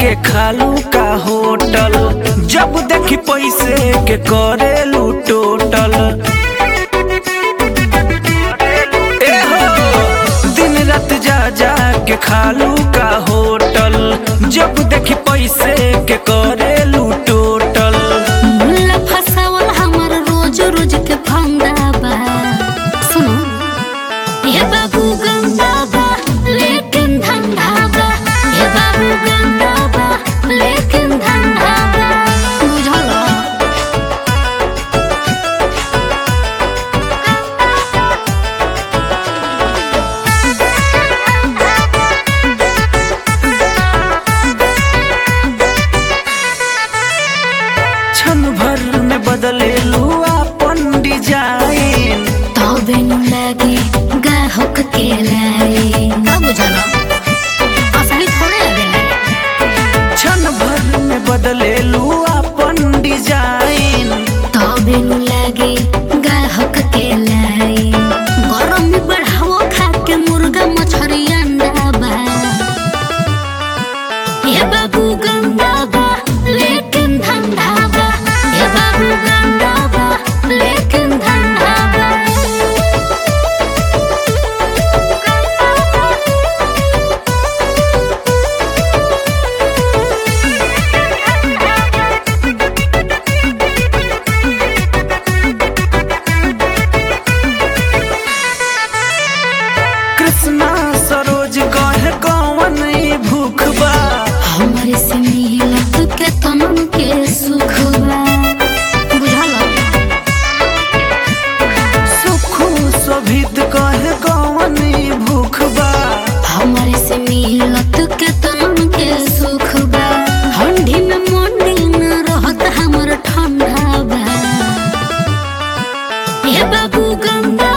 के खालू का होटल, जब देखी पैसे के करेलू टोटल। दिन रात जा जा के खालू का होटल, जब देखी पैसे के करेलू टोटल। मुल्ला फसावल हमर रोज रोज के फंदा बा। सुनो ये बाबू गंदा बा लेकिन धंधा बा। ये बाबू गंदा बा लेकिन धंधा बा। बुझला? क्षण भर में बदलेलू अपन डिजाइन, तबे नु लागे गाहक के लाए। ना बुझला? असली थोड़े लगेला। क्षण भर में बदलेलू अपन डिजाइन, तबे नु लागे गाहक के लाए। गरम में बढ़ावो खा के मुर्गा मछरी अंडा बा। ये बाबू गंदा बा लेकिन धंधा बा। ये बाबू गंदा बा लेकिन धंधा बा। कृष्णा सरोज कहे कौन ई भूख बा, हमारे से मिलत के तमन के सुख बा। बुझला? सुखू शोभित कहे कौन ई भूख बा। हमारे से मिलत के तमन के सुख बा। ठंडी में मंडी न रहत हमर ठंडा बा। ये बाबू गंदा